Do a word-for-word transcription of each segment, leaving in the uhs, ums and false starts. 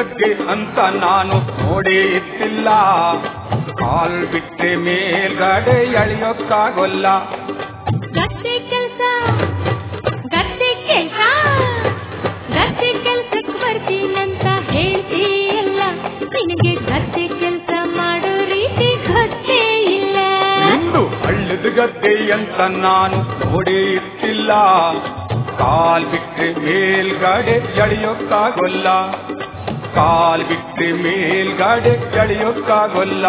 ಗದ್ದೆ ಅಂತ ನಾನು ನೋಡೇ ಇತ್ತಿಲ್ಲ, ಕಾಲ್ ಬಿಟ್ಟೆ ಮೇಲ್ಗಡೆ ಎಳೆಯೋಕ್ಕಾಗೋಲ್ಲ. ಗದ್ದೆ ಕೆಲ್ಸ ಗದ್ದೆ ಕೆಲ್ಸ ಗದ್ದೆ ಕೆಲ್ಸಕ್ಕೆ ಬರ್ತೀನಂತ ಹೇಳ್ತೀಯಲ್ಲ, ನಿನಗೆ ಗದ್ದೆ ಕೆಲ್ಸ ಮಾಡೋ ರೀತಿ ಗೊತ್ತೇ ಇಲ್ಲ. ಇಂದು ಹಳ್ಳದ ಗದ್ದೆ ಅಂತ ನಾನು ನೋಡೇ ಇತ್ತಿಲ್ಲ, ಕಾಲ್ ಬಿಟ್ಟೆ ಮೇಲ್ಗಡೆ ಎಳೆಯೋಕ್ಕಾಗೋಲ್ಲ, ಕಾಲ್ ಬಿಟ್ಟೆ ಮೇಲ್ಗಡೆ ಎಳೆಯೋಕ್ಕಾಗೋಲ್ಲ.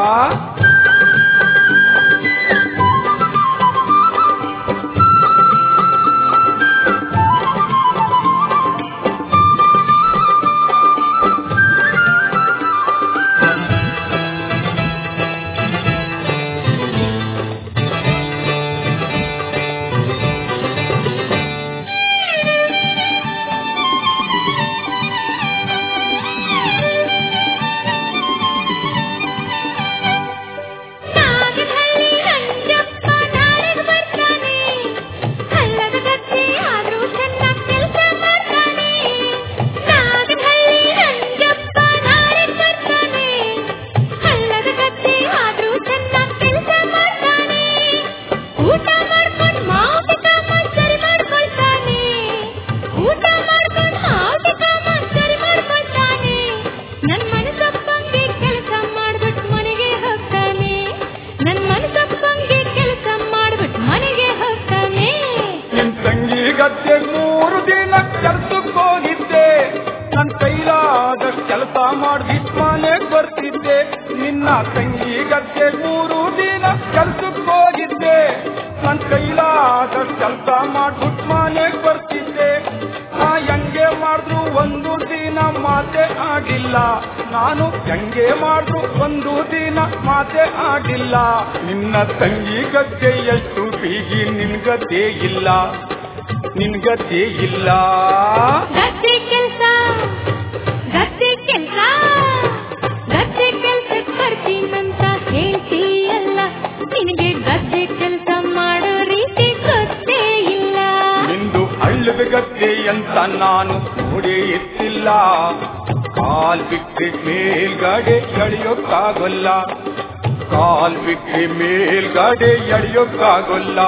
ಗದ್ದೆ ಮೂರು ದಿನ ಕೆಲ್ಸಕ್ಕೆ ಹೋಗಿದ್ದೆ, ನನ್ ಕೈಲಾದಷ್ಟು ಕೆಲಸ ಮಾಡ್ಬಿಟ್ಟು ಮನೆಗೆ ಬರ್ತಿದ್ದೆ. ನಿನ್ನ ತಂಗಿ ಗದ್ದೆ ಮೂರು ದಿನ ಕೆಲ್ಸಕ್ಕೆ ಹೋಗಿದ್ದೆ, ನನ್ ಕೈಲಾದಷ್ಟು ಕೆಲಸ ಮಾಡ್ಬಿಟ್ಟು ಮನೆಗೆ ಬರ್ತಿದ್ದೆ. ನಾ ಹೆಂಗೆ ಮಾಡಿದ್ರು ಒಂದು ದಿನ ಮಾತೆ ಆಗಿಲ್ಲ, ನಾನು ಹೆಂಗೆ ಮಾಡಿದ್ರು ಒಂದು ದಿನ ಮಾತೆ ಆಗಿಲ್ಲ. ನಿನ್ನ ತಂಗಿ ಗದ್ದೆ ಎಷ್ಟು ಬೀಗಿ ನಿನ್ ಗದ್ದೆ ಇಲ್ಲ, ನಿನ್ ಗದ್ದೆ ಇಲ್ಲ. ಗದ್ದೆ ಕೆಲ್ಸ ಗದ್ದೆ ಕೆಲ್ಸ ಗದ್ದೆ ಕೆಲ್ಸಕ್ಕೆ ಬರ್ತೀನಂತ ಹೇಳ್ತೀಯಲ್ಲ, ನಿನಗೆ ಗದ್ದೆ ಕೆಲ್ಸ ಮಾಡೋ ರೀತಿ ಗೊತ್ತೇ ಇಲ್ಲ. ನಿಂದು ಹಳ್ಳದ ಗದ್ದೆ ಅಂತ ನಾನು ನೋಡೇ ಇತ್ತಿಲ್ಲ, ಕಾಲ್ ಬಿಟ್ಟೆ ಮೇಲ್ಗಡೆ ಎಳೆಯೋಕ್ಕಾಗೋಲ್ಲ, ಕಾಲ್ ಬಿಟ್ಟೆ ಮೇಲ್ಗಡೆ ಎಳೆಯೋಕ್ಕಾಗೋಲ್ಲ.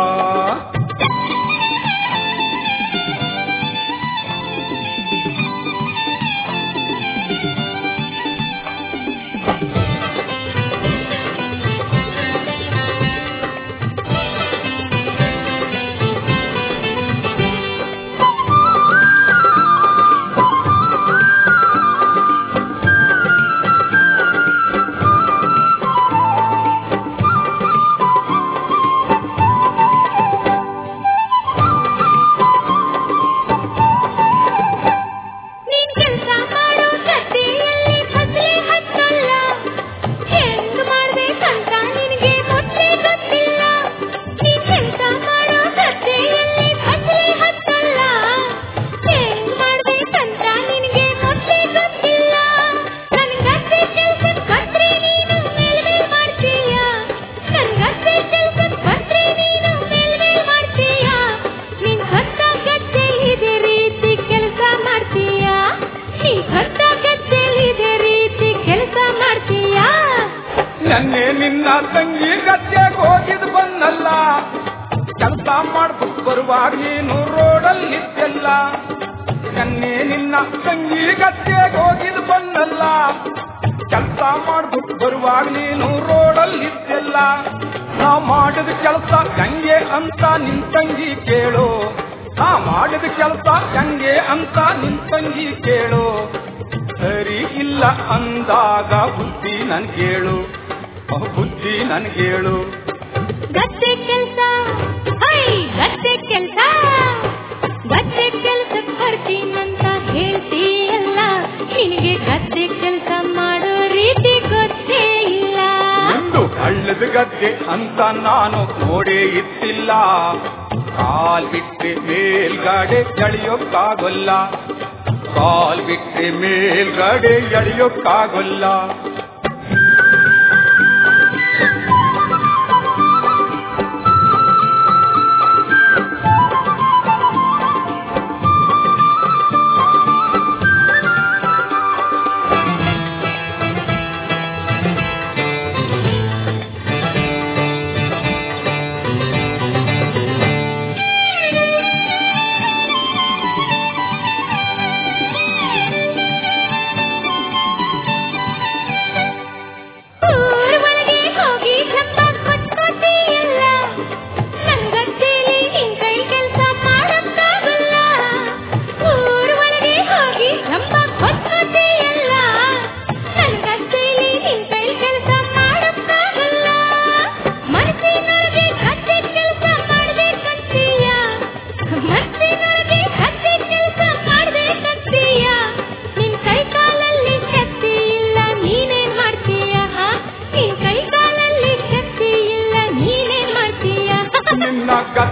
ನನ್ನೆ ನಿನ್ನ ತಂಗಿ ಗದ್ದೆಗೆ ಹೋಗಿದ್ ಬಂದಲ್ಲ, ಕೆಲಸ ಮಾಡ್ಬಿಟ್ಟು ಬರುವಾಗ ನೀನು ರೋಡಲ್ಲಿದ್ದೆಲ್ಲ. ನನ್ನೆ ನಿನ್ನ ತಂಗಿ ಗದ್ದೆಗೆ ಹೋಗಿದ್ ಬಂದಲ್ಲ, ಕೆಲಸ ಮಾಡ್ಬಿಟ್ಟು ಬರುವಾಗ ನೀನು ರೋಡಲ್ಲಿದ್ದೆಲ್ಲ. ನಾ ಮಾಡಿದ ಕೆಲಸ ಹೆಂಗೆ ಅಂತ ನಿನ್ ತಂಗಿ ಕೇಳು, ನಾ ಮಾಡಿದ ಕೆಲಸ ಹೆಂಗೆ ಅಂತ ನಿನ್ ತಂಗಿ ಕೇಳು. ಸರಿ ಇಲ್ಲ ಅಂದಾಗ ಬುದ್ಧಿ ನನ್ಗೇಳು, ಬುದ್ಧಿ ನನ್ಗೇಳು. ಗದ್ದೆ ಕೆಲ್ಸ ಗದ್ದೆ ಕೆಲ್ಸ ಗದ್ದೆ ಕೆಲ್ಸಕ್ಕೆ ಬರ್ತೀನಂತ ಹೇಳ್ತೀಯಲ್ಲ, ನಿನಗೆ ಗದ್ದೆ ಕೆಲ್ಸ ಮಾಡೋ ರೀತಿ ಗೊತ್ತೇ ಇಲ್ಲ. ನಿಂದು ಹಳ್ಳದ ಗದ್ದೆ ಅಂತ ನಾನು ನೋಡೇ ಇತ್ತಿಲ್ಲ, ಕಾಲ್ ಬಿಟ್ಟೆ ಮೇಲ್ಗಡೆ ಎಳೆಯೋಕ್ಕಾಗೋಲ್ಲ, ಕಾಲ್ ಬಿಟ್ಟೆ ಮೇಲ್ಗಡೆ ಎಳೆಯೋಕ್ಕಾಗೋಲ್ಲ.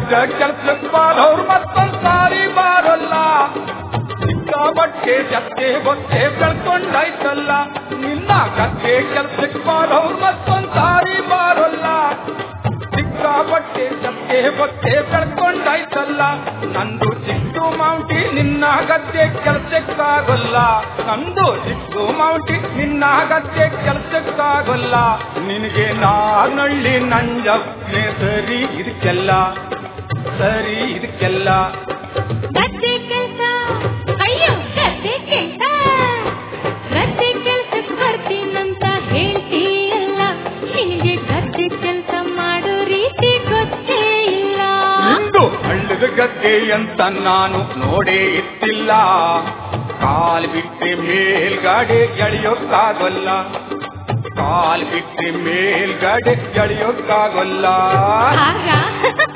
ಹಳ್ಳದ ಕೆಲ್ಸಕ್ಕೆ ಬಾರವ್ರು ಮತ್ತೊಂದ್ ಸಾರಿ ಬಾರಲ್ಲ ಸಿಕ್ಕಾಪಟ್ಟೆ ಜತ್ತೆ ಗೊತ್ತೆ ಬೆಳ್ಕೊಂಡಾಯ್ತಲ್ಲ ನಿನ್ನ ಗದ್ದೆ ಕೆಲ್ಸಕ್ಕೆ ಬಾರವ್ರು ಮತ್ತೊಂದ್ ಸಾರಿ ಬಾರಲ್ಲ ಸಿಕ್ಕಾಪಟ್ಟೆ ಜತ್ತೆ ಗೊತ್ತೆ ಬೆಳ್ಕೊಂಡಾಯ್ತಲ್ಲ ನಂದು ಚಿಕ್ಕು ಮೌಂಟಿ ನಿನ್ನ ಗದ್ದೆ ಕೆಲ್ಸಕ್ಕಾಗಲ್ಲ ನಂದು ಚಿಕ್ಕು ಮೌಂಟಿ ನಿನ್ನ ಗದ್ದೆ ಕೆಲ್ಸಕ್ಕಾಗಲ್ಲ ನಿನಗೆ ನಾನಳ್ಳಿ ನಂಜಪ್ಪನೆ ಸರಿ ಇದಕ್ಕೆಲ್ಲ ಸರಿ ಇದಕ್ಕೆಲ್ಲ ಗದ್ದೆ ಕೆಲಸ ಅಯ್ಯೋ ಗದ್ದೆ ಕೆಲಸ ಗದ್ದೆ ಕೆಲ್ಸಕ್ಕೆ ಬರ್ತೀನಂತ ಹೇಳ್ತೀಯಲ್ಲ ನಿನಗೆ ಗದ್ದೆ ಕೆಲಸ ಮಾಡೋ ರೀತಿ ಗೊತ್ತೇ ಇಲ್ಲ ಇಂದು ಹಳ್ಳದ ಗದ್ದೆ ಅಂತ ನಾನು ನೋಡೇ ಇತ್ತಿಲ್ಲ ಕಾಲ್ ಬಿಟ್ಟೆ ಮೇಲ್ಗಾಡೆ ಎಳೆಯೋಕ್ಕಾಗಲ್ಲ ಕಾಲ್ ಬಿಟ್ಟೆ ಮೇಲ್ಗಾಡೆ ಎಳೆಯೋಕ್ಕಾಗಲ್ಲ ಆಗ